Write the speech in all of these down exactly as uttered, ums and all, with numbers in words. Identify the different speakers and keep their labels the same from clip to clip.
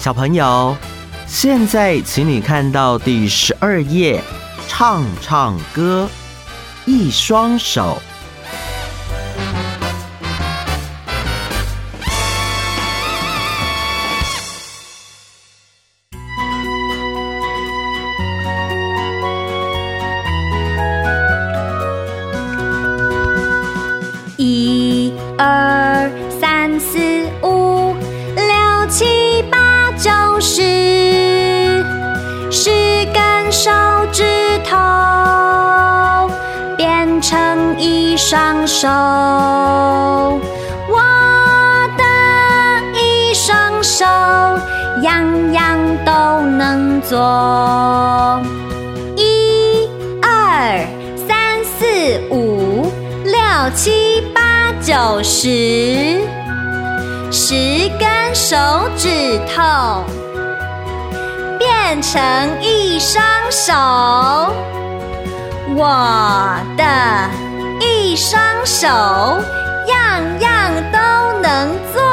Speaker 1: 小朋友，现在请你看到第十二页，唱唱歌，一双手。
Speaker 2: 一二三四五六七八九十，十根手指头变成一双手，我的一双手样样都能做。一二三四五六七八九十，十根手指头变成一双手，我的一双手样样都能做。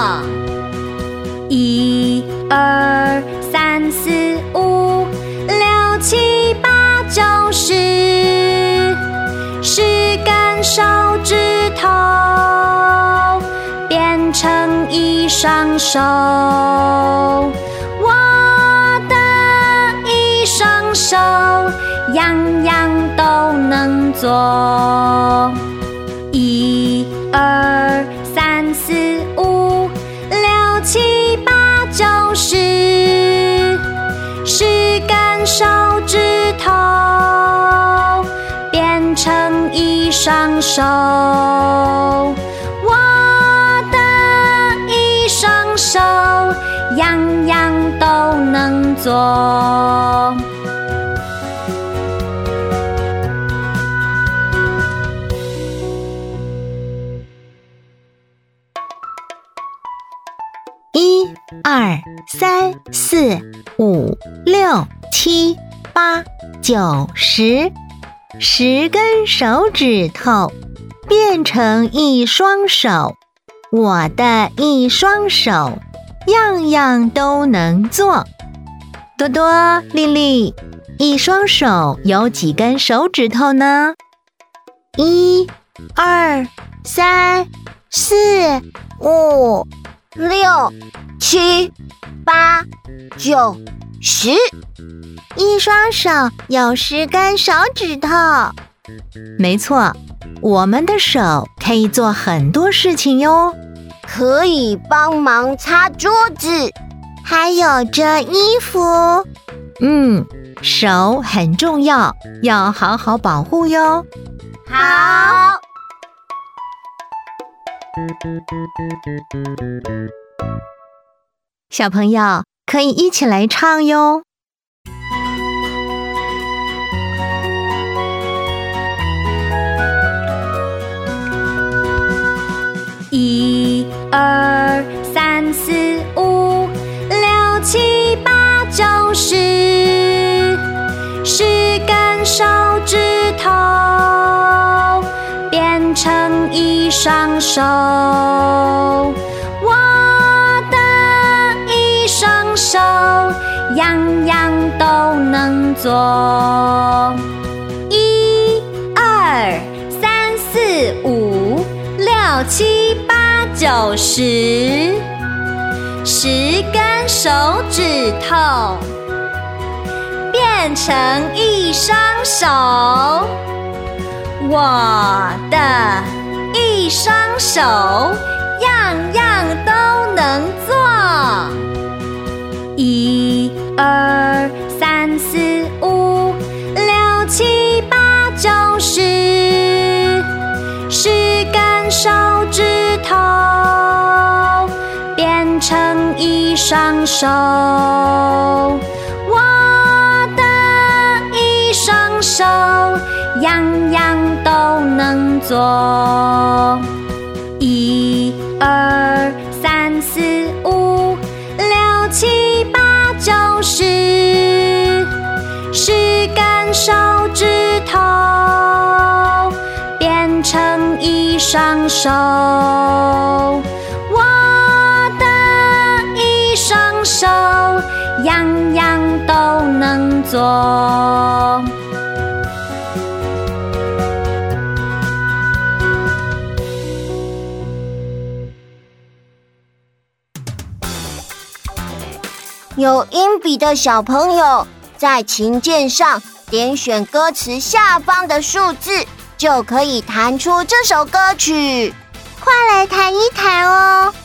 Speaker 2: 一二三四五六七八九十，十根手指头变成一双手，我的一双手样样都能做。一二三四五六七八九十，十根手指头变成一双手，我的一双手样样都能做。
Speaker 3: 一二三四五六七八九十，十根手指头变成一双手，我的一双手样样都能做。多多、丽丽，一双手有几根手指头呢？一、二、三、四、
Speaker 4: 五、六、七、八、九、十，
Speaker 3: 一双手有十根手指头。没错，我们的手可以做很多事情哟，
Speaker 4: 可以帮忙擦桌子，
Speaker 3: 还有折衣服。嗯，手很重要，要好好保护哟。
Speaker 4: 好。
Speaker 3: 小朋友可以一起来唱哟。
Speaker 2: 一二三四五六七八九十，十根手指头变成一双手，我的一双手样样都能做。一二三四五六七八九十，十根手指头变成一双手，我的一双手样样都能做。一二三四五六七八九十，十根手指头变成一双手，我的一双手样样都能做。一二三四五六七八九十，十根手指头变成一双手，我的一双手嗦。
Speaker 4: 有音笔的小朋友，在琴键上点选歌词下方的数字，就可以弹出这首歌曲。
Speaker 3: 快来弹一弹哦！